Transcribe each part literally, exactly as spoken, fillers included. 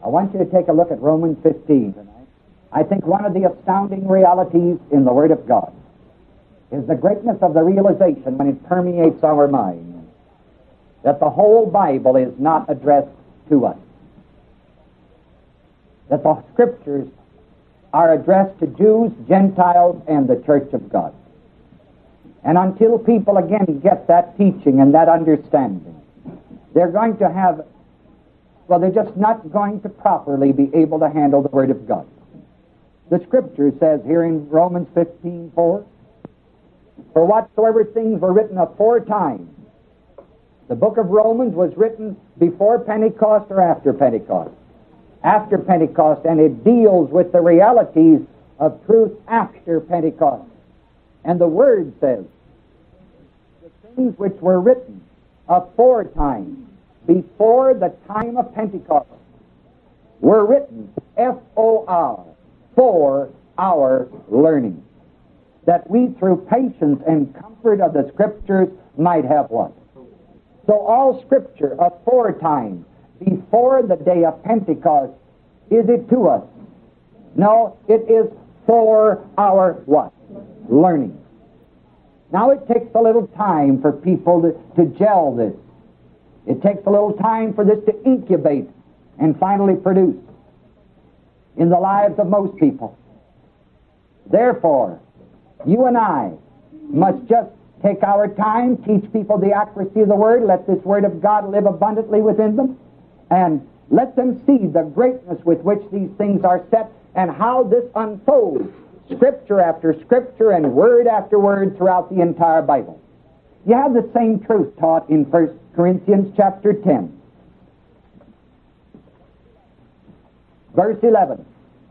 I want you to take a look at Romans fifteen tonight. I think one of the astounding realities in the Word of God is the greatness of the realization when it permeates our mind that the whole Bible is not addressed to us. That the Scriptures are addressed to Jews, Gentiles, and the Church of God. And until people again get that teaching and that understanding, they're going to have, well, they're just not going to properly be able to handle the Word of God. The Scripture says here in Romans fifteen four, for whatsoever things were written aforetime. The book of Romans was written before Pentecost or after Pentecost? After Pentecost, and it deals with the realities of truth after Pentecost. And the Word says, the things which were written aforetime, before the time of Pentecost, were written, F O R, for our learning, that we through patience and comfort of the Scriptures might have what? So all Scripture aforetime, before the day of Pentecost, is it to us? No, it is for our what? Learning. Now it takes a little time for people to, to gel this. It takes a little time for this to incubate and finally produce in the lives of most people. Therefore, you and I must just take our time, teach people the accuracy of the Word, let this Word of God live abundantly within them, and let them see the greatness with which these things are set and how this unfolds, Scripture after Scripture and word after word throughout the entire Bible. You have the same truth taught in First Corinthians chapter ten. Verse eleven.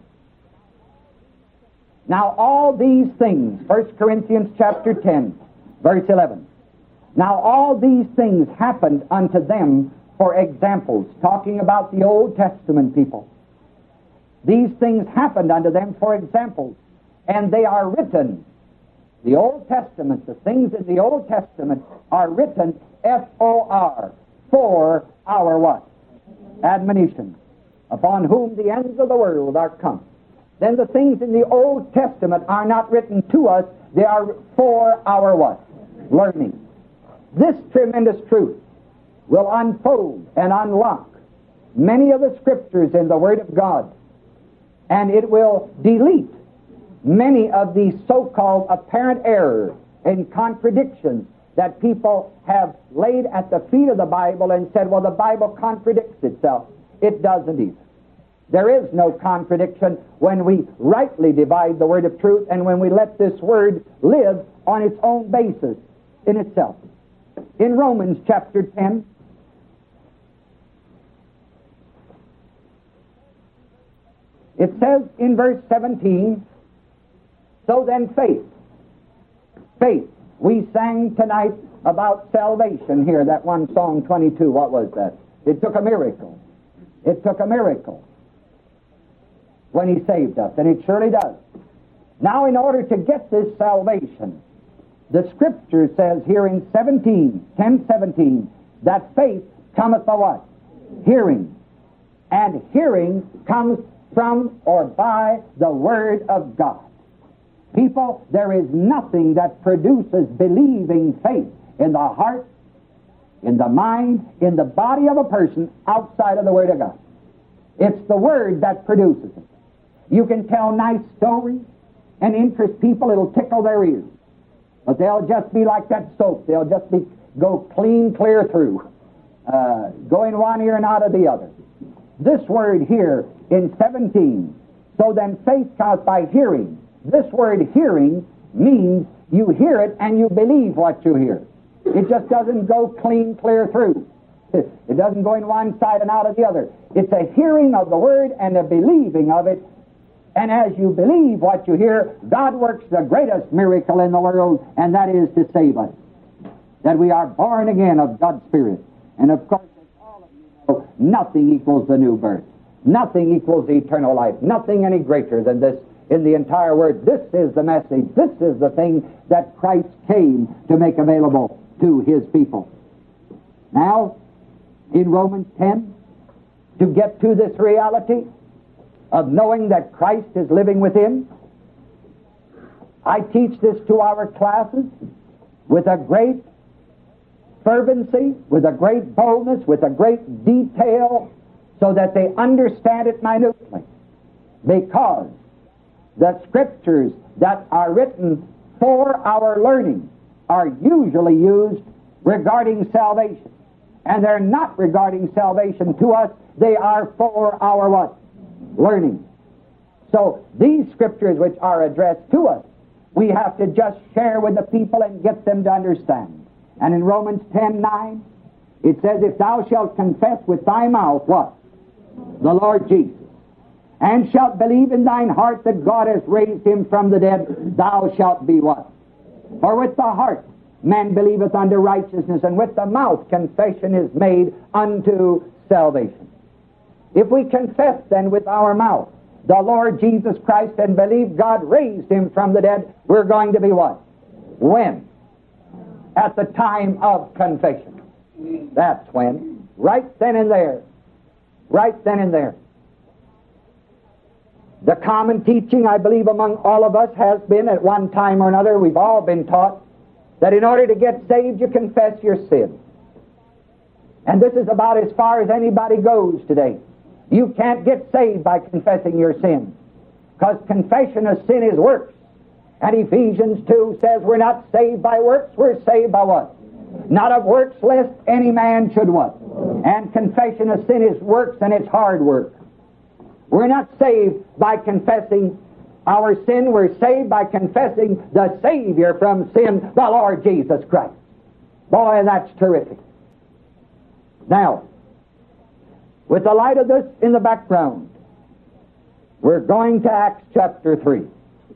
Now all these things, First Corinthians chapter ten, verse eleven. Now all these things happened unto them for examples, talking about the Old Testament people. These things happened unto them for examples, and they are written. The Old Testament, the things in the Old Testament are written, F O R, for our what? Admonition, upon whom the ends of the world are come. Then the things in the Old Testament are not written to us, they are for our what? Learning. This tremendous truth will unfold and unlock many of the Scriptures in the Word of God, and it will delete many of these so-called apparent errors and contradictions that people have laid at the feet of the Bible and said, well, the Bible contradicts itself. It doesn't either. There is no contradiction when we rightly divide the word of truth and when we let this word live on its own basis in itself. In Romans chapter ten, it says in verse seventeen, so then faith, faith, we sang tonight about salvation here, that one song twenty-two, what was that? It took a miracle. It took a miracle when He saved us, and it surely does. Now in order to get this salvation, the Scripture says here in seventeen, ten seventeen, that faith cometh by what? Hearing. And hearing comes from or by the Word of God. People, there is nothing that produces believing faith in the heart, in the mind, in the body of a person outside of the Word of God. It's the Word that produces it. You can tell nice stories and interest people, it'll tickle their ears. But they'll just be like that soap. They'll just be go clean, clear through, uh, go in one ear and out of the other. This word here in seventeen, so then faith comes by hearing. This word hearing means you hear it and you believe what you hear. It just doesn't go clean, clear through. It doesn't go in one side and out of the other. It's a hearing of the word and a believing of it. And as you believe what you hear, God works the greatest miracle in the world, and that is to save us. That we are born again of God's Spirit. And of course, as all of you know, nothing equals the new birth. Nothing equals eternal life. Nothing any greater than this in the entire Word. This is the message. This is the thing that Christ came to make available to His people. Now, in Romans ten, to get to this reality of knowing that Christ is living within. I teach this to our classes with a great fervency, with a great boldness, with a great detail, so that they understand it minutely. Because the Scriptures that are written for our learning are usually used regarding salvation. And they're not regarding salvation to us, they are for our what? Learning. So these Scriptures which are addressed to us, we have to just share with the people and get them to understand. And in Romans ten nine, it says, if thou shalt confess with thy mouth what? The Lord Jesus, and shalt believe in thine heart that God has raised him from the dead, thou shalt be what? For with the heart man believeth unto righteousness, and with the mouth confession is made unto salvation. If we confess then with our mouth the Lord Jesus Christ and believe God raised him from the dead, we're going to be what? When? At the time of confession. That's when. Right then and there. Right then and there. The common teaching, I believe, among all of us has been at one time or another, we've all been taught, that in order to get saved, you confess your sin. And this is about as far as anybody goes today. You can't get saved by confessing your sin, because confession of sin is works. And Ephesians two says we're not saved by works, we're saved by what? Not of works, lest any man should what? And confession of sin is works, and it's hard work. We're not saved by confessing our sin. We're saved by confessing the Savior from sin, the Lord Jesus Christ. Boy, that's terrific. Now, with the light of this in the background, we're going to Acts chapter three.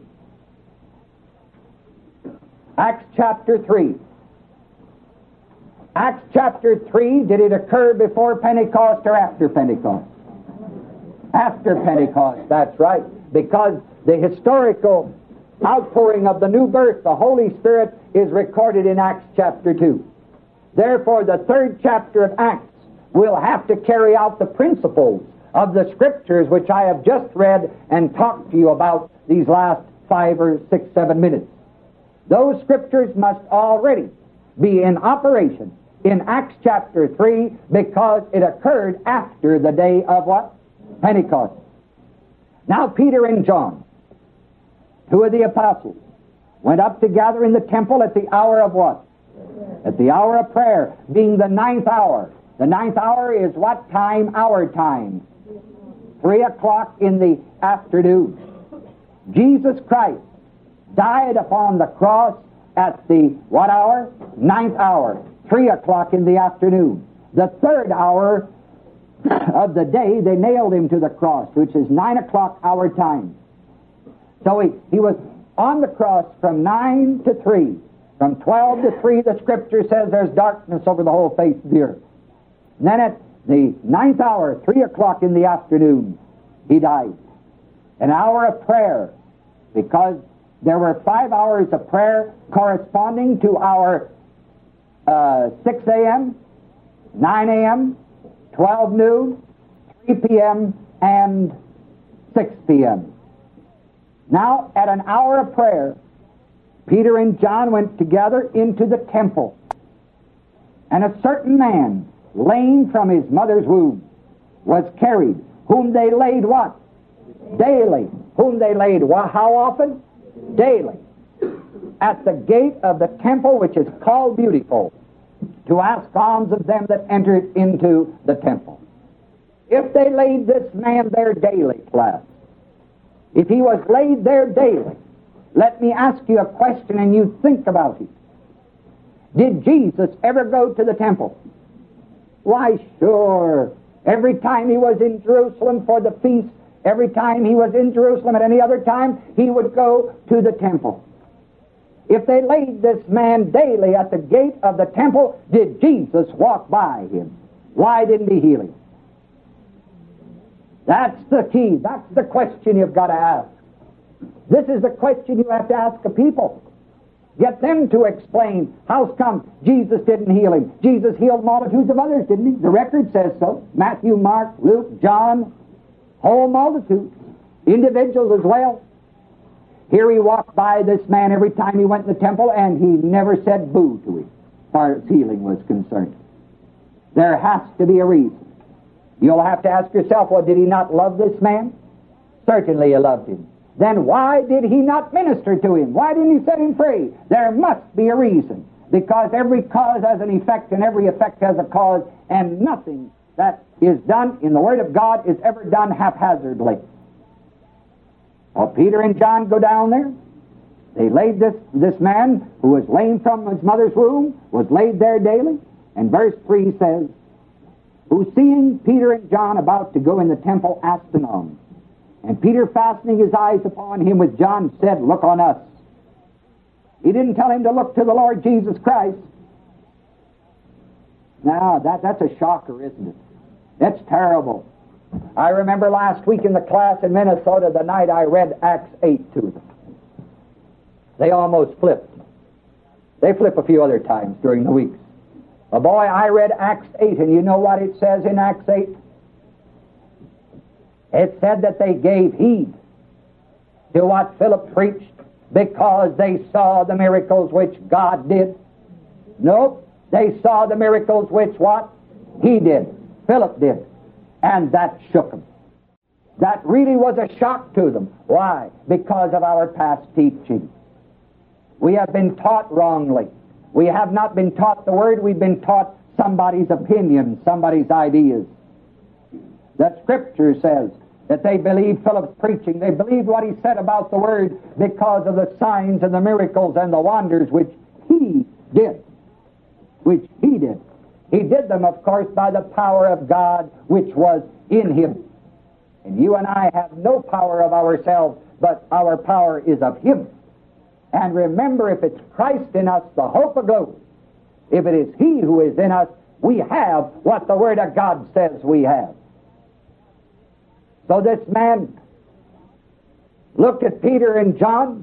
Acts chapter three. Acts chapter three, did it occur before Pentecost or after Pentecost? After Pentecost, that's right. Because the historical outpouring of the new birth, the Holy Spirit, is recorded in Acts chapter two. Therefore, the third chapter of Acts will have to carry out the principles of the Scriptures which I have just read and talked to you about these last five or six, seven minutes. Those Scriptures must already be in operation in Acts chapter three, because it occurred after the day of what? Pentecost. Now Peter and John, two of the apostles, went up together in the temple at the hour of what? At the hour of prayer, being the ninth hour. The ninth hour is what time? Our time. Three o'clock in the afternoon. Jesus Christ died upon the cross at the what hour? Ninth hour. Three o'clock in the afternoon. The third hour of the day, they nailed him to the cross, which is nine o'clock our time. So he, he was on the cross from nine to three. From twelve to three, the Scripture says there's darkness over the whole face of the earth. And then at the ninth hour, three o'clock in the afternoon, he died. An hour of prayer, because there were five hours of prayer corresponding to our uh, six a.m., nine a.m., twelve noon, three p.m., and six p.m. Now, at an hour of prayer, Peter and John went together into the temple. And a certain man, lame from his mother's womb, was carried, whom they laid what? Daily. Whom they laid what? How often? Daily. At the gate of the temple, which is called Beautiful, to ask alms of them that entered into the temple. If they laid this man there daily, class, if he was laid there daily, let me ask you a question and you think about it. Did Jesus ever go to the temple? Why, sure. Every time he was in Jerusalem for the feast, every time he was in Jerusalem at any other time, he would go to the temple. If they laid this man daily at the gate of the temple, did Jesus walk by him? Why didn't he heal him? That's the key. That's the question you've got to ask. This is the question you have to ask the people. Get them to explain how come Jesus didn't heal him. Jesus healed multitudes of others, didn't he? The record says so. Matthew, Mark, Luke, John, whole multitude. Individuals as well. Here he walked by this man every time he went in the temple, and he never said boo to him as far as healing was concerned. There has to be a reason. You'll have to ask yourself, well, did he not love this man? Certainly he loved him. Then why did he not minister to him? Why didn't he set him free? There must be a reason. Because every cause has an effect, and every effect has a cause, and nothing that is done in the Word of God is ever done haphazardly. Well, Peter and John go down there. They laid this, this man who was lame from his mother's womb, was laid there daily. And verse three says, who seeing Peter and John about to go in the temple asked an alms. And Peter, fastening his eyes upon him with John, said, look on us. He didn't tell him to look to the Lord Jesus Christ. Now, that, that's a shocker, isn't it? That's terrible. I remember last week in the class in Minnesota, the night I read Acts eight to them. They almost flipped. They flip a few other times during the weeks. But boy, I read Acts eight, and you know what it says in Acts eight? It said that they gave heed to what Philip preached because they saw the miracles which God did. Nope, they saw the miracles which what? He did. Philip did. And that shook them. That really was a shock to them. Why? Because of our past teaching. We have been taught wrongly. We have not been taught the Word. We've been taught somebody's opinion, somebody's ideas. The Scripture says that they believed Philip's preaching. They believed what he said about the Word because of the signs and the miracles and the wonders which he did. Which he did. He did them, of course, by the power of God which was in him. And you and I have no power of ourselves, but our power is of him. And remember, if it's Christ in us, the hope of glory, if it is he who is in us, we have what the Word of God says we have. So this man looked at Peter and John,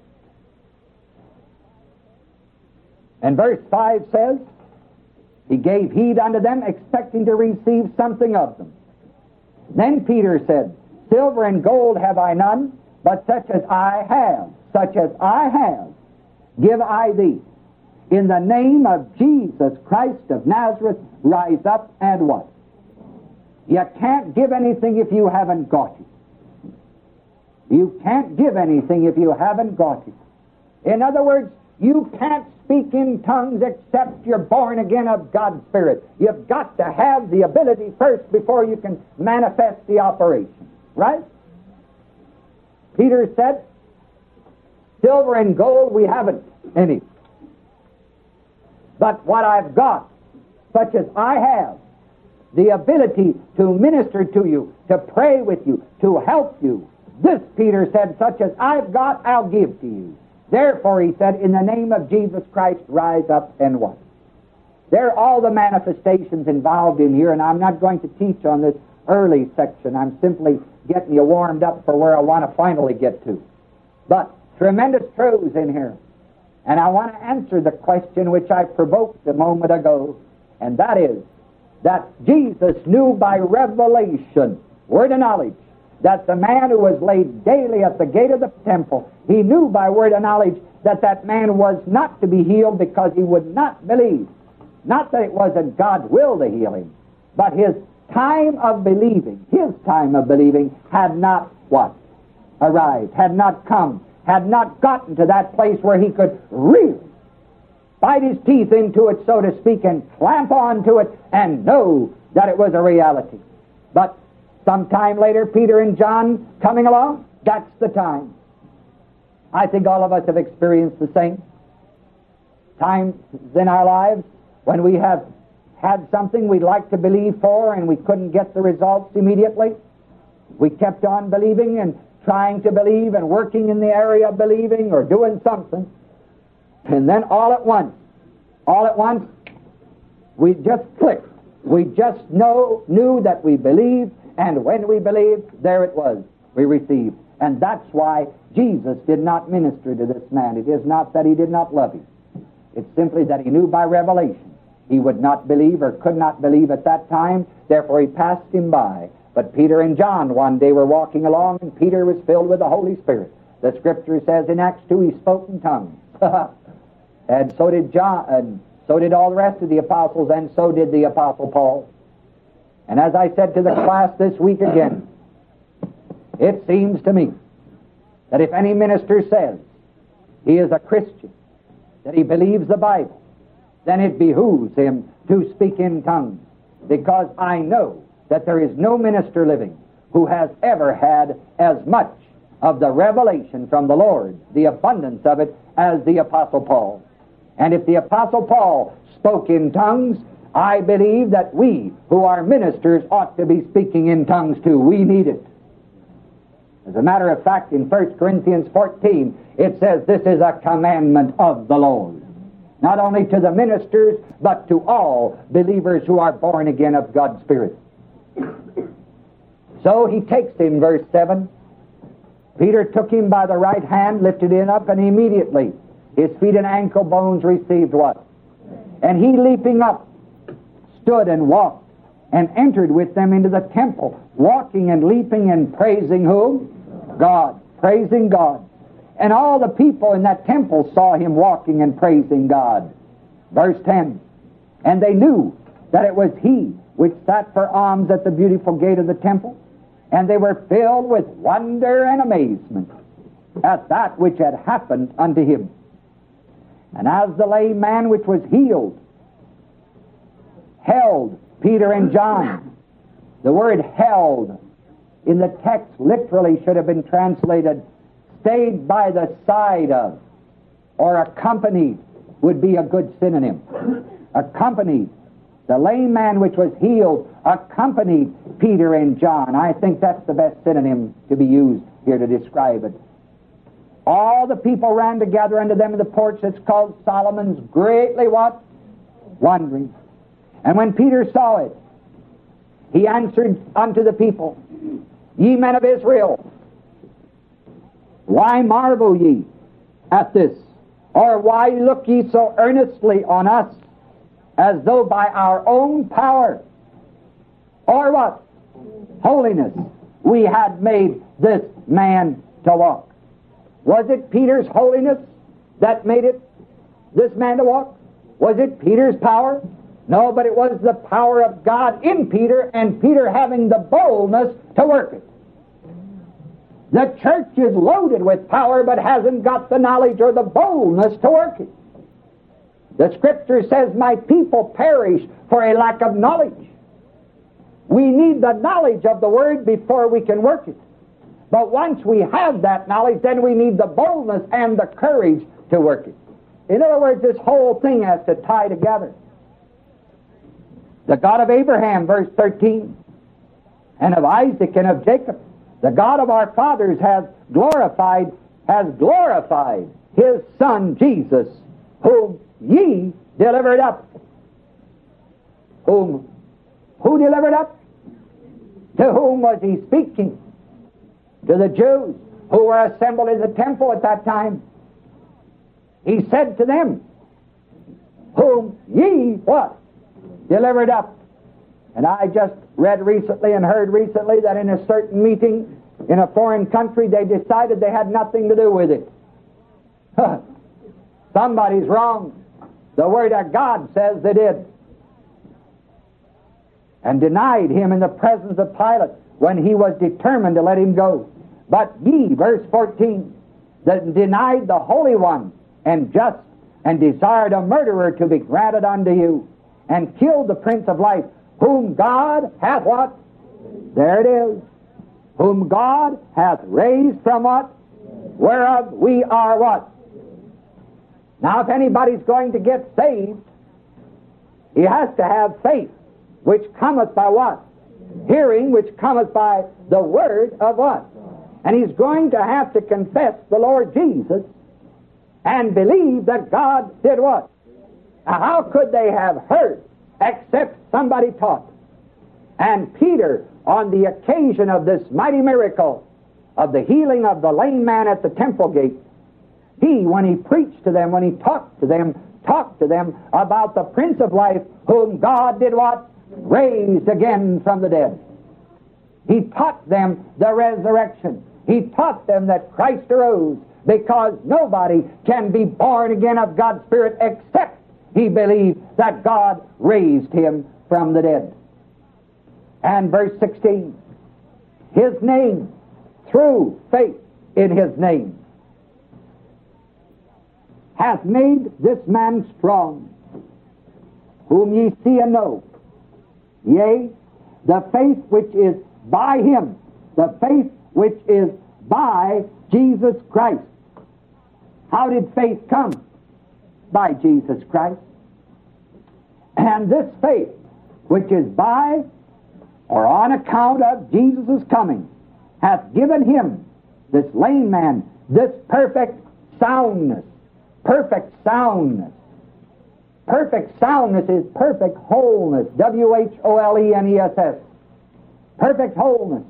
and verse five says, he gave heed unto them, expecting to receive something of them. Then Peter said, silver and gold have I none, but such as I have, such as I have, give I thee. In the name of Jesus Christ of Nazareth, rise up and what? You can't give anything if you haven't got it. You can't give anything if you haven't got it. In other words, you can't speak in tongues except you're born again of God's Spirit. You've got to have the ability first before you can manifest the operation. Right? Peter said, silver and gold we haven't any. But what I've got, such as I have, the ability to minister to you, to pray with you, to help you. This, Peter said, such as I've got, I'll give to you. Therefore, he said, in the name of Jesus Christ, rise up and what? There are all the manifestations involved in here, and I'm not going to teach on this early section. I'm simply getting you warmed up for where I want to finally get to. But tremendous truths in here. And I want to answer the question which I provoked a moment ago, and that is that Jesus knew by revelation, word of knowledge, that the man who was laid daily at the gate of the temple, he knew by word of knowledge that that man was not to be healed because he would not believe. Not that it wasn't God's will to heal him, but his time of believing, his time of believing had not what? Arrived, had not come, had not gotten to that place where he could really bite his teeth into it, so to speak, and clamp onto it and know that it was a reality. But sometime later, Peter and John coming along, that's the time. I think all of us have experienced the same times in our lives when we have had something we'd like to believe for and we couldn't get the results immediately. We kept on believing and trying to believe and working in the area of believing or doing something. And then all at once, all at once, we just clicked. We just know, knew that we believed, and when we believed, there it was. We received. And that's why Jesus did not minister to this man. It is not that he did not love him. It's simply that he knew by revelation he would not believe or could not believe at that time. Therefore he passed him by. But Peter and John one day were walking along, and Peter was filled with the Holy Spirit. The Scripture says in Acts two he spoke in tongues. And so did John, and so did all the rest of the apostles, and so did the Apostle Paul. And as I said to the class this week again, it seems to me that if any minister says he is a Christian, that he believes the Bible, then it behooves him to speak in tongues, because I know that there is no minister living who has ever had as much of the revelation from the Lord, the abundance of it, as the Apostle Paul. And if the Apostle Paul spoke in tongues, I believe that we who are ministers ought to be speaking in tongues too. We need it. As a matter of fact, in First Corinthians fourteen, it says this is a commandment of the Lord. Not only to the ministers, but to all believers who are born again of God's Spirit. So he takes him, verse seven. Peter took him by the right hand, lifted him up, and immediately his feet and ankle bones received what? And he, leaping up, stood and walked, and entered with them into the temple, walking and leaping and praising whom? God. Praising God. And all the people in that temple saw him walking and praising God. Verse ten. And they knew that it was he which sat for alms at the beautiful gate of the temple, and they were filled with wonder and amazement at that which had happened unto him. And as the lame man which was healed held Peter and John, the word held in the text literally should have been translated stayed by the side of, or accompanied would be a good synonym. Accompanied. The lame man which was healed accompanied Peter and John. I think that's the best synonym to be used here to describe it. All the people ran together unto them in the porch that's called Solomon's, greatly what? Wondering. And when Peter saw it, he answered unto the people, Ye men of Israel, why marvel ye at this? Or why look ye so earnestly on us, as though by our own power, or what? Holiness, we had made this man to walk? Was it Peter's holiness that made it this man to walk? Was it Peter's power? No, but it was the power of God in Peter, and Peter having the boldness to work it. The church is loaded with power, but hasn't got the knowledge or the boldness to work it. The Scripture says, my people perish for a lack of knowledge. We need the knowledge of the Word before we can work it. But once we have that knowledge, then we need the boldness and the courage to work it. In other words, this whole thing has to tie together. The God of Abraham, verse thirteen, and of Isaac and of Jacob, the God of our fathers has glorified, has glorified His Son Jesus, whom ye delivered up. Whom, who delivered up? To whom was He speaking? To the Jews who were assembled in the temple at that time. He said to them, whom ye, what? Delivered up. And I just read recently and heard recently that in a certain meeting in a foreign country they decided they had nothing to do with it. Somebody's wrong. The Word of God says they did. And denied Him in the presence of Pilate when he was determined to let Him go. But ye, verse fourteen, that denied the Holy One and just, and desired a murderer to be granted unto you, and killed the Prince of Life, whom God hath what? There it is. Whom God hath raised from what? Whereof we are what? Now, if anybody's going to get saved, he has to have faith, which cometh by what? Hearing, which cometh by the word of what? And he's going to have to confess the Lord Jesus and believe that God did what? Now, how could they have heard except somebody taught? And Peter, on the occasion of this mighty miracle of the healing of the lame man at the temple gate, he, when he preached to them, when he talked to them, talked to them about the Prince of Life, whom God did what? Raised again from the dead. He taught them the resurrection. He taught them that Christ arose, because nobody can be born again of God's Spirit except he believed that God raised him from the dead. And verse sixteen, his name, through faith in his name, hath made this man strong, whom ye see and know. Yea, the faith which is by him, the faith which is by Jesus Christ. How did faith come? By Jesus Christ. And this faith, which is by or on account of Jesus' coming, hath given him, this lame man, this perfect soundness. Perfect soundness. Perfect soundness is perfect wholeness. W H O L E N E S S. Perfect wholeness.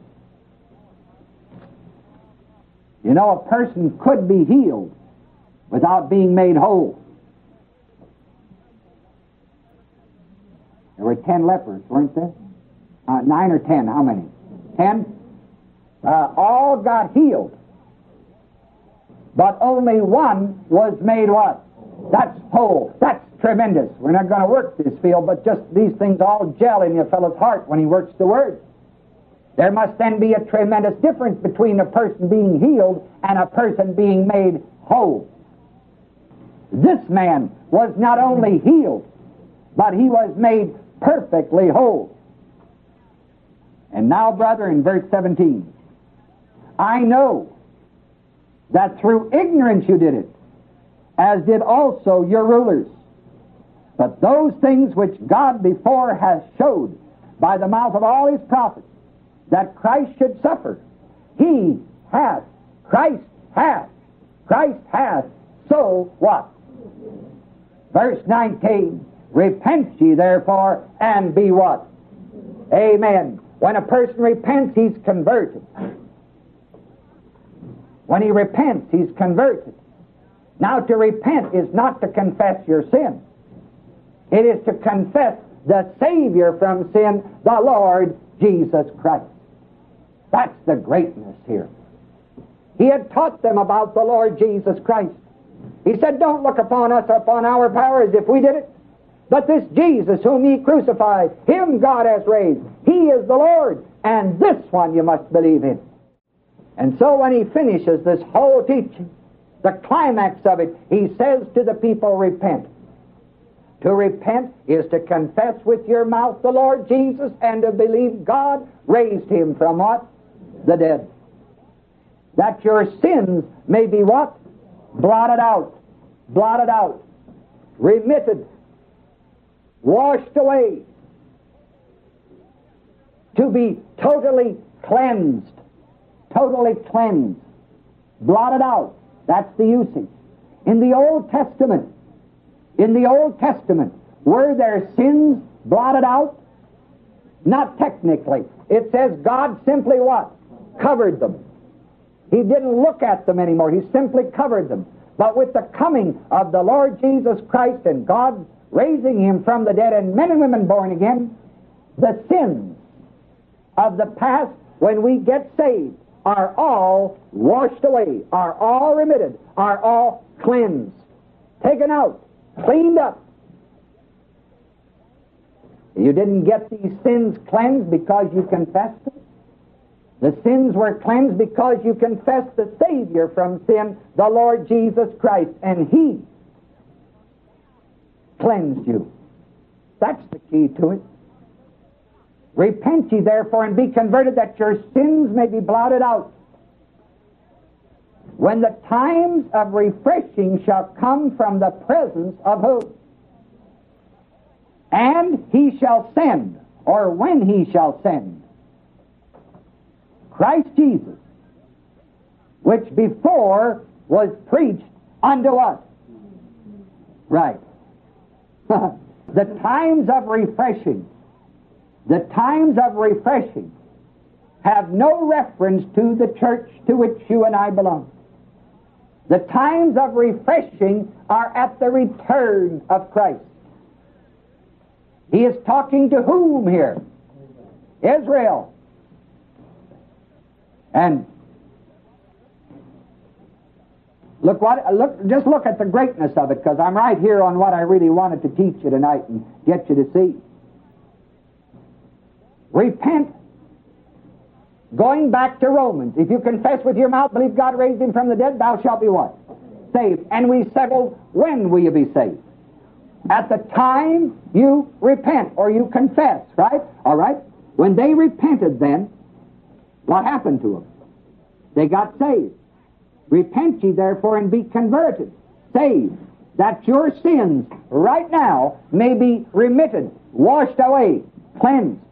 You know, a person could be healed without being made whole. There were ten lepers, weren't there? Uh, nine or ten, how many? Ten? Uh, all got healed. But only one was made what? That's whole. That's tremendous. We're not going to work this field, but just these things all gel in your fellow's heart when he works the Word. There must then be a tremendous difference between a person being healed and a person being made whole. This man was not only healed, but he was made perfectly whole. And now, brother, in verse seventeen, I know that through ignorance you did it, as did also your rulers. But those things which God before has showed by the mouth of all his prophets, that Christ should suffer, he hath, Christ hath, Christ hath, so what? Verse nineteen, repent ye therefore and be what? Amen. When a person repents, he's converted. When he repents, he's converted. Now, to repent is not to confess your sin. It is to confess the Savior from sin, the Lord Jesus Christ. That's the greatness here. He had taught them about the Lord Jesus Christ. He said, don't look upon us, upon our power as if we did it, but this Jesus whom ye crucified, him God has raised. He is the Lord, and this one you must believe in. And so when he finishes this whole teaching, the climax of it, he says to the people, repent. To repent is to confess with your mouth the Lord Jesus and to believe God raised him from what? The dead. That your sins may be what? Blotted out. Blotted out. Remitted. Washed away. To be totally cleansed. Totally cleansed. Blotted out. That's the usage. In the Old Testament, in the Old Testament, were their sins blotted out? Not technically. It says God simply what? Covered them. He didn't look at them anymore. He simply covered them. But with the coming of the Lord Jesus Christ and God raising him from the dead and men and women born again, the sins of the past, when we get saved, are all washed away, are all remitted, are all cleansed, taken out, cleaned up. You didn't get these sins cleansed because you confessed them. The sins were cleansed because you confessed the Savior from sin, the Lord Jesus Christ, and he cleansed you. That's the key to it. Repent ye therefore and be converted, that your sins may be blotted out, when the times of refreshing shall come from the presence of who? And he shall send, or when he shall send, Christ Jesus, which before was preached unto us. Right. The times of refreshing, the times of refreshing have no reference to the church to which you and I belong. The times of refreshing are at the return of Christ. He is talking to whom here? Israel. And look what look just look at the greatness of it, because I'm right here on what I really wanted to teach you tonight and get you to see. Repent. Going back to Romans, if you confess with your mouth, believe God raised him from the dead, thou shalt be what? Saved. And we settled, when will you be saved? At the time you repent or you confess, right? All right? When they repented then, what happened to them? They got saved. Repent ye therefore and be converted, saved, that your sins right now may be remitted, washed away, cleansed.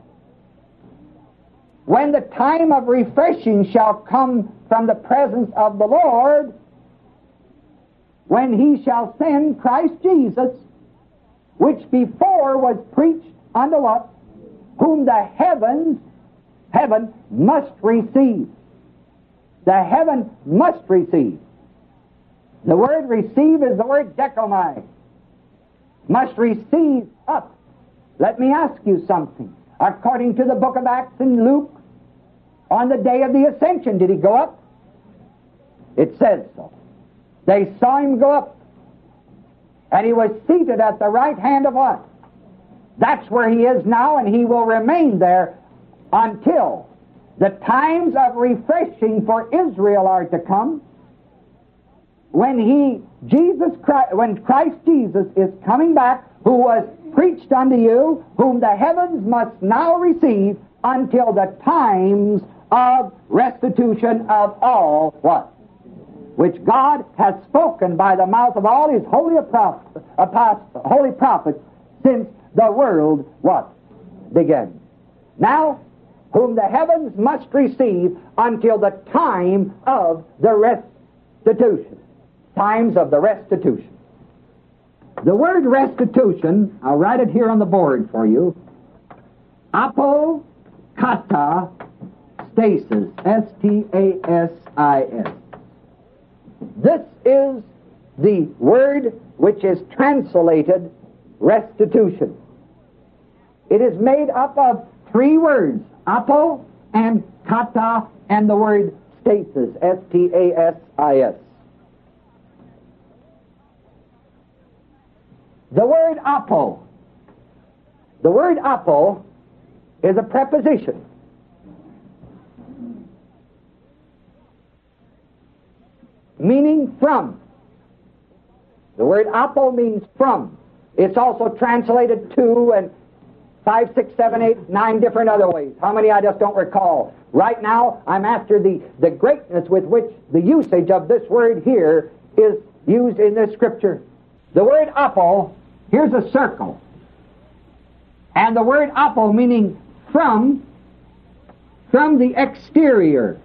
When the time of refreshing shall come from the presence of the Lord, when he shall send Christ Jesus, which before was preached unto us, whom the heavens, heaven must receive. The heaven must receive. The word receive is the word dekomai. Must receive up. Let me ask you something. According to the book of Acts and Luke, on the day of the ascension, did he go up? It says so. They saw him go up. And he was seated at the right hand of what? That's where he is now, and he will remain there until the times of refreshing for Israel are to come. When he, Jesus Christ, when Christ Jesus is coming back, who was preached unto you, whom the heavens must now receive until the times of restitution of all what? Which God has spoken by the mouth of all his holy prophets, apostles, holy prophets since the world what? Began. Now, whom the heavens must receive until the time of the restitution. Times of the restitution. The word restitution, I'll write it here on the board for you. Apokata stasis. S T A S I S. This is the word which is translated restitution. It is made up of three words. Apo and kata and the word stasis. S T A S I S. The word apo. The word apo is a preposition. Meaning from. The word apo means from. It's also translated to and five, six, seven, eight, nine different other ways. How many I just don't recall. Right now, I'm after the, the greatness with which the usage of this word here is used in this scripture. The word apo, here's a circle. And the word apo meaning from, from the exterior.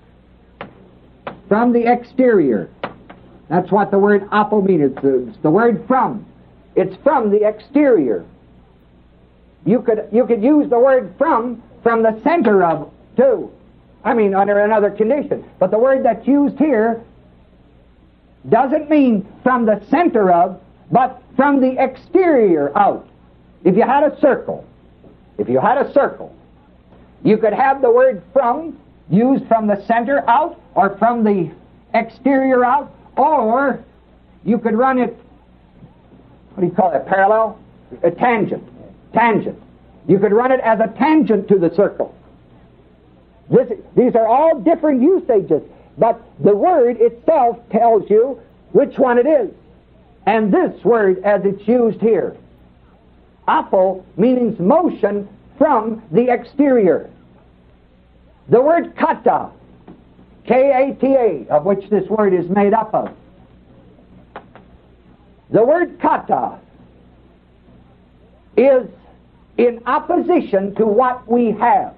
From the exterior. That's what the word apo means. It's the, it's the word from. It's from the exterior. You could you could use the word from from the center of too. I mean under another condition. But the word that's used here doesn't mean from the center of, but from the exterior out. If you had a circle, if you had a circle, you could have the word from used from the center out or from the exterior out, or you could run it, what do you call it, parallel? A tangent. Tangent. You could run it as a tangent to the circle. This, these are all different usages, but the word itself tells you which one it is. And this word, as it's used here, apo, means motion from the exterior. The word kata, K A T A, of which this word is made up of. The word kata is in opposition to what we have.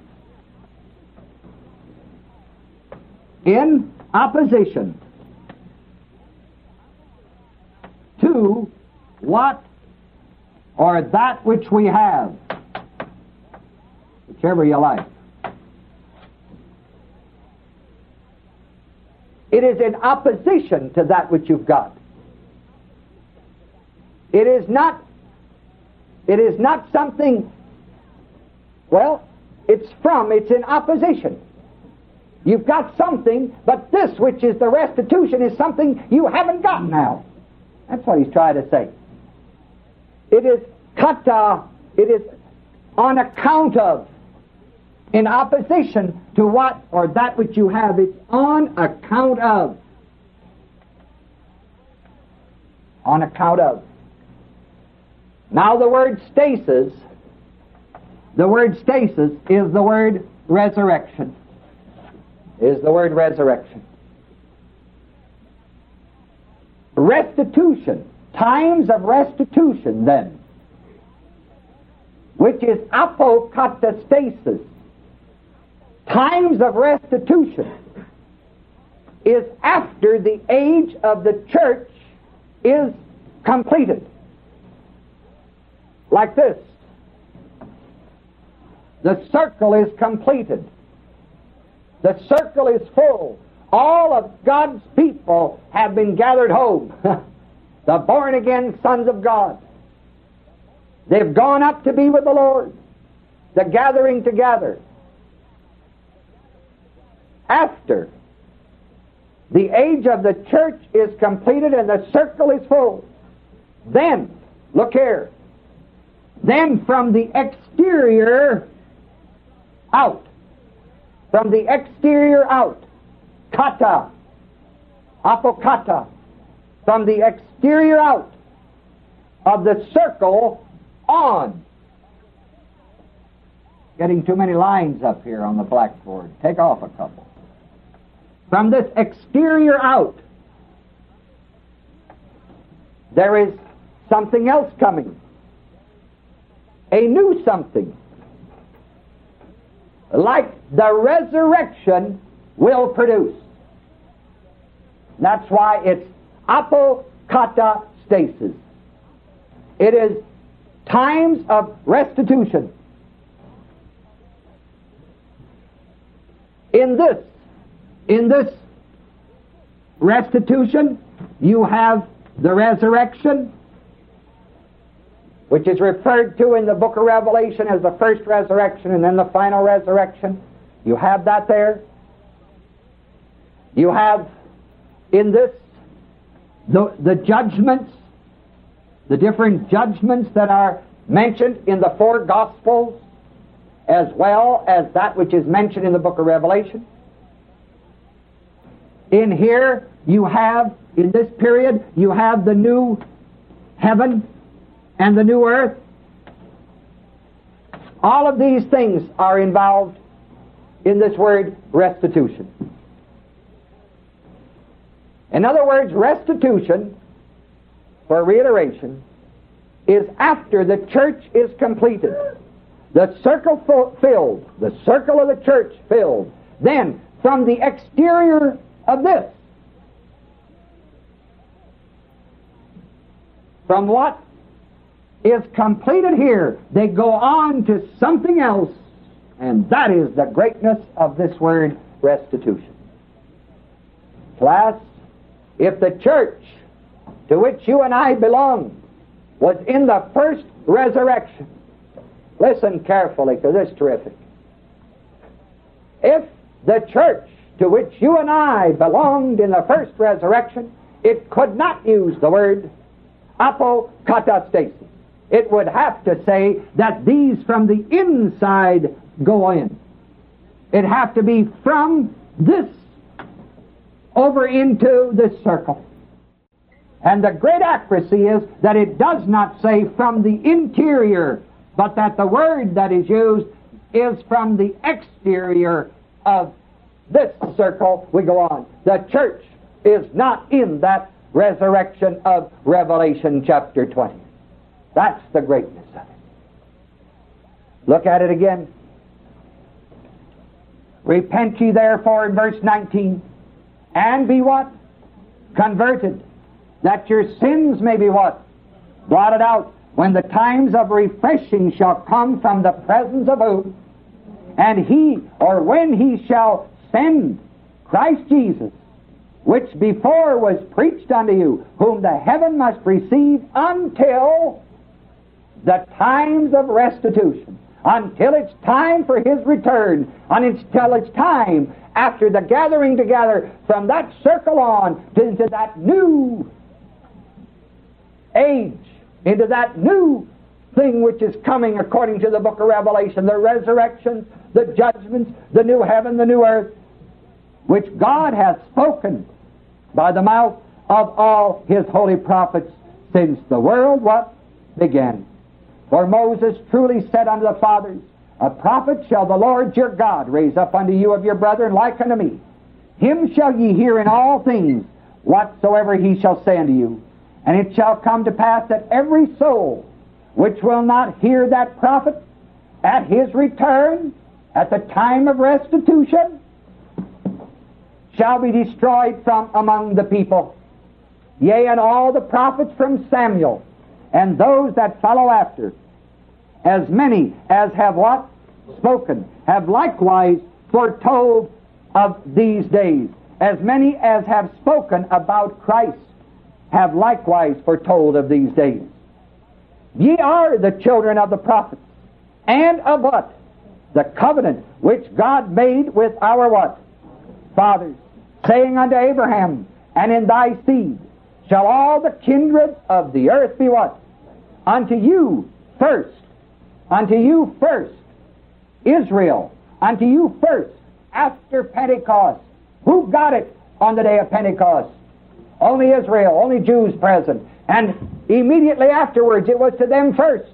In opposition to what or that which we have. Whichever you like. It is in opposition to that which you've got. It is not, it is not something, well, it's from, it's in opposition. You've got something, but this which is the restitution is something you haven't got now. That's what he's trying to say. It is kata, it is on account of, in opposition to what or that which you have. It's on account of. On account of. Now the word stasis, the word stasis is the word resurrection. Is the word resurrection. Restitution, times of restitution then, which is apokatastasis, times of restitution, is after the age of the church is completed. Like this. The circle is completed. The circle is full. All of God's people have been gathered home. The born-again sons of God. They've gone up to be with the Lord. The gathering together. After the age of the church is completed and the circle is full, then, look here, then from the exterior out, from the exterior out, kata, apokata, from the exterior out of the circle on. Getting too many lines up here on the blackboard. Take off a couple. From this exterior out, there is something else coming. A new something. Like the resurrection will produce. That's why it's apokatastasis. It is times of restitution. In this, in this restitution, you have the resurrection, which is referred to in the book of Revelation as the first resurrection and then the final resurrection. You have that there. You have in this the, the judgments, the different judgments that are mentioned in the four Gospels, as well as that which is mentioned in the book of Revelation. In here, you have, in this period, you have the new heaven and the new earth. All of these things are involved in this word restitution. In other words, restitution, for reiteration, is after the church is completed. The circle filled, the circle of the church filled. Then, from the exterior of this, from what is completed here, they go on to something else, and that is the greatness of this word restitution. Class, if the church to which you and I belong was in the first resurrection, listen carefully, because it's terrific. If the church to which you and I belonged in the first resurrection, it could not use the word apokatastasis. It would have to say that these from the inside go in. It'd have to be from this over into this circle. And the great accuracy is that it does not say from the interior, but that the word that is used is from the exterior of this circle. We go on. The church is not in that resurrection of Revelation chapter twenty. That's the greatness of it. Look at it again. Repent ye therefore in verse nineteen, and be what? Converted, that your sins may be what? Blotted out, when the times of refreshing shall come from the presence of who? And he, or when he shall send Christ Jesus which before was preached unto you, whom the heaven must receive until the times of restitution, until it's time for His return, until it's time after the gathering together from that circle on to, into that new age, into that new thing which is coming according to the book of Revelation, the resurrections, the judgments, the new heaven, the new earth, which God hath spoken by the mouth of all His holy prophets since the world what began. For Moses truly said unto the fathers, a prophet shall the Lord your God raise up unto you of your brethren like unto me. Him shall ye hear in all things whatsoever he shall say unto you. And it shall come to pass that every soul which will not hear that prophet at his return, at the time of restitution, shall be destroyed from among the people. Yea, and all the prophets from Samuel, and those that follow after, as many as have what? Spoken, have likewise foretold of these days. As many as have spoken about Christ have likewise foretold of these days. Ye are the children of the prophets, and of what? The covenant which God made with our what? Fathers, saying unto Abraham, and in thy seed shall all the kindreds of the earth be what? Unto you first. Unto you first. Israel. Unto you first. After Pentecost. Who got it on the day of Pentecost? Only Israel. Only Jews present. And immediately afterwards it was to them first.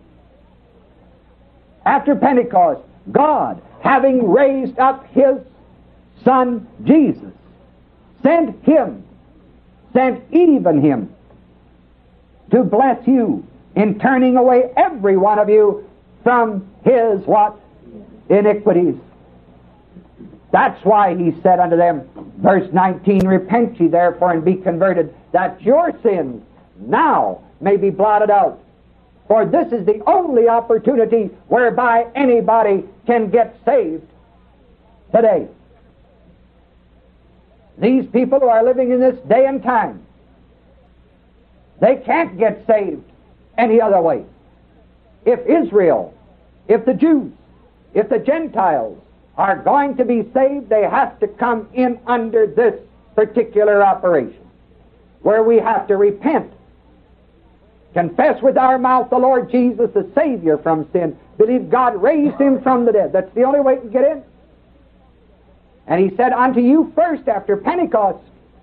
After Pentecost, God, having raised up His Son Jesus, sent Him, sent even Him, to bless you in turning away every one of you from his what? Iniquities. That's why He said unto them, verse nineteen, repent ye therefore and be converted, that your sins now may be blotted out. For this is the only opportunity whereby anybody can get saved today. These people who are living in this day and time, they can't get saved any other way. If Israel, if the Jews, if the Gentiles are going to be saved, they have to come in under this particular operation, where we have to repent, confess with our mouth the Lord Jesus, the Savior from sin, believe God raised Him from the dead. That's the only way to get in. And He said, unto you first after Pentecost,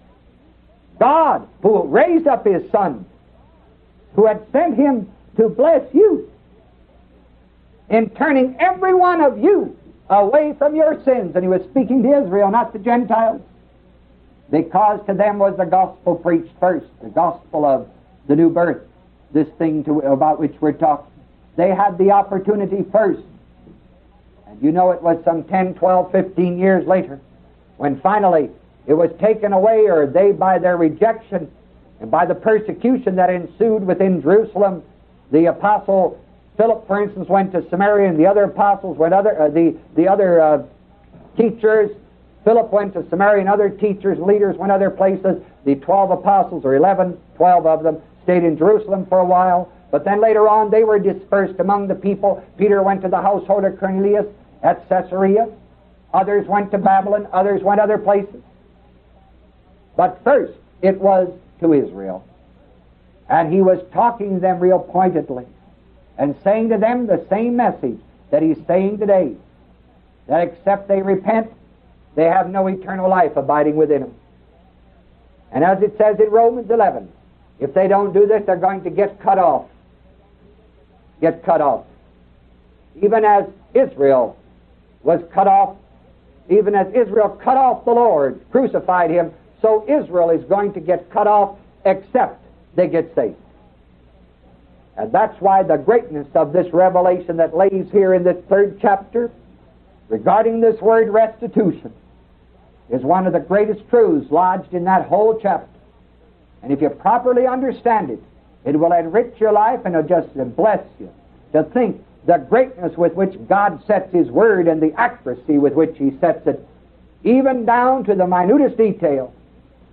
God, who raised up His Son, who had sent Him to bless you, in turning every one of you away from your sins. And He was speaking to Israel, not the Gentiles, because to them was the gospel preached first, the gospel of the new birth, this thing to, about which we're talking. They had the opportunity first. And you know it was some ten, twelve, fifteen years later when finally it was taken away, or they by their rejection and by the persecution that ensued within Jerusalem. The apostle Philip, for instance, went to Samaria, and the other apostles went other, uh, the, the other uh, teachers, Philip went to Samaria, and other teachers, leaders went other places. The twelve apostles, or eleven, twelve of them, stayed in Jerusalem for a while, but then later on they were dispersed among the people. Peter went to the household of Cornelius at Caesarea. Others went to Babylon, others went other places. But first it was to Israel. And He was talking to them real pointedly and saying to them the same message that He's saying today, that except they repent, they have no eternal life abiding within them. And as it says in Romans eleven, if they don't do this, they're going to get cut off. Get cut off. Even as Israel was cut off, even as Israel cut off the Lord, crucified Him, so Israel is going to get cut off except they get saved. And that's why the greatness of this revelation that lays here in this third chapter regarding this word restitution is one of the greatest truths lodged in that whole chapter. And if you properly understand it, it will enrich your life and it'll just bless you to think the greatness with which God sets His word and the accuracy with which He sets it, even down to the minutest detail.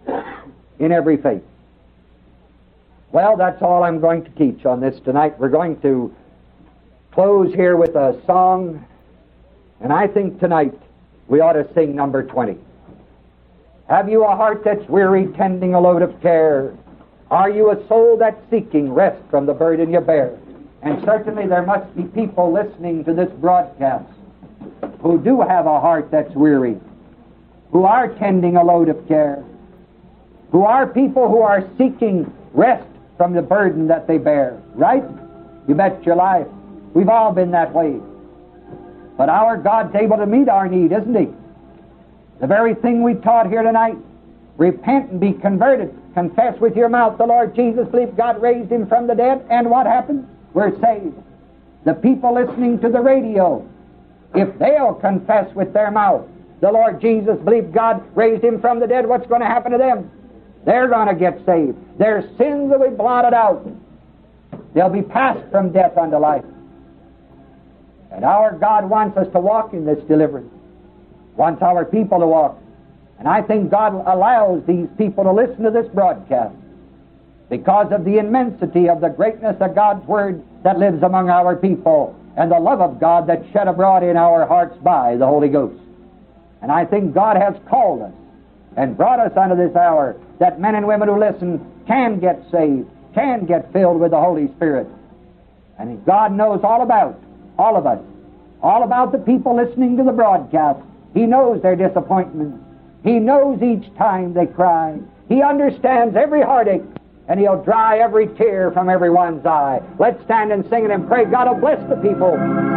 in every faith. Well, that's all I'm going to teach on this tonight. We're going to close here with a song, and I think tonight we ought to sing number twenty. Have you a heart that's weary, tending a load of care? Are you a soul that's seeking rest from the burden you bear? And certainly there must be people listening to this broadcast who do have a heart that's weary, who are tending a load of care, who are people who are seeking rest from the burden that they bear. Right? You bet your life. We've all been that way. But our God's able to meet our need, isn't He? The very thing we taught here tonight, repent and be converted. Confess with your mouth the Lord Jesus, believe God raised Him from the dead, and what happens? We're saved. The people listening to the radio, if they'll confess with their mouth the Lord Jesus, believe God raised Him from the dead, what's going to happen to them? They're going to get saved. Their sins will be blotted out. They'll be passed from death unto life. And our God wants us to walk in this deliverance. Wants our people to walk. And I think God allows these people to listen to this broadcast because of the immensity of the greatness of God's Word that lives among our people and the love of God that's shed abroad in our hearts by the Holy Ghost. And I think God has called us and brought us unto this hour that men and women who listen can get saved, can get filled with the Holy Spirit. And God knows all about all of us, all about the people listening to the broadcast. He knows their disappointments. He knows each time they cry. He understands every heartache, and He'll dry every tear from everyone's eye. Let's stand and sing it and pray God will bless the people.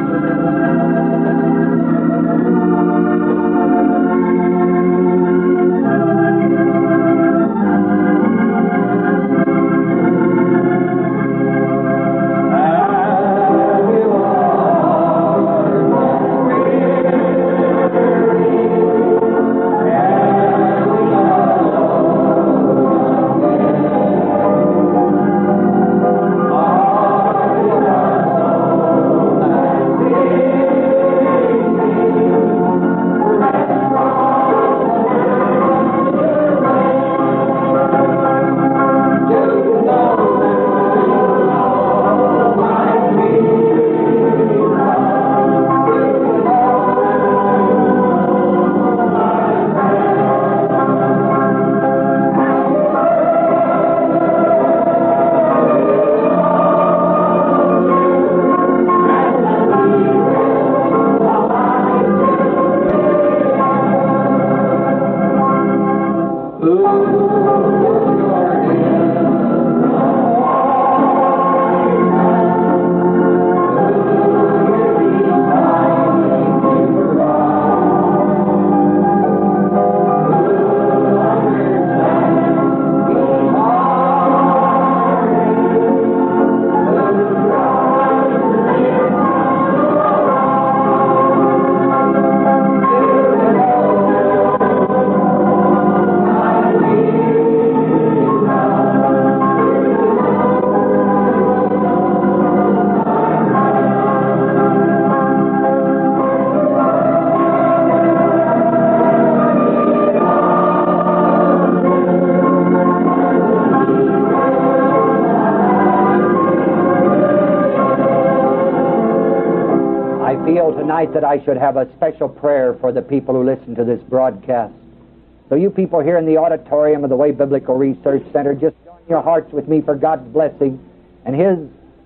That I should have a special prayer for the people who listen to this broadcast. So you people here in the auditorium of the Way Biblical Research Center, just join your hearts with me for God's blessing and His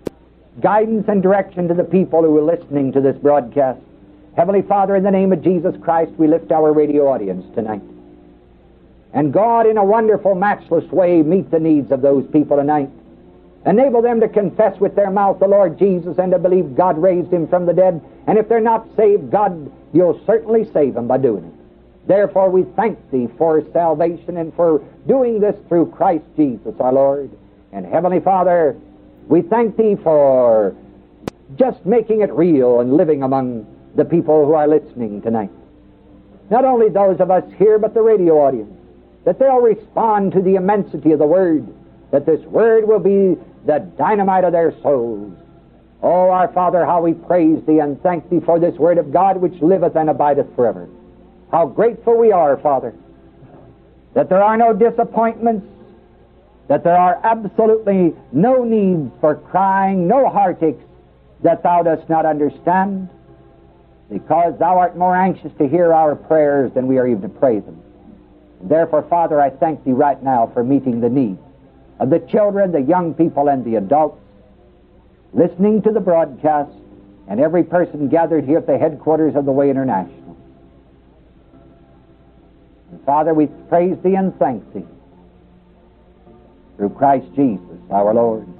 guidance and direction to the people who are listening to this broadcast. Heavenly Father, in the name of Jesus Christ, we lift our radio audience tonight. And God, in a wonderful, matchless way, meet the needs of those people tonight. Enable them to confess with their mouth the Lord Jesus and to believe God raised Him from the dead. And if they're not saved, God, You'll certainly save them by doing it. Therefore, we thank Thee for salvation and for doing this through Christ Jesus our Lord. And Heavenly Father, we thank Thee for just making it real and living among the people who are listening tonight. Not only those of us here, but the radio audience, that they'll respond to the immensity of the Word, that this Word will be the dynamite of their souls. Oh, our Father, how we praise Thee and thank Thee for this Word of God which liveth and abideth forever. How grateful we are, Father, that there are no disappointments, that there are absolutely no needs for crying, no heartaches that thou dost not understand, because thou art more anxious to hear our prayers than we are even to pray them. Therefore, Father, I thank Thee right now for meeting the needs of the children, the young people, and the adults, listening to the broadcast, and every person gathered here at the headquarters of the Way International. And Father, we praise Thee and thank Thee through Christ Jesus, our Lord.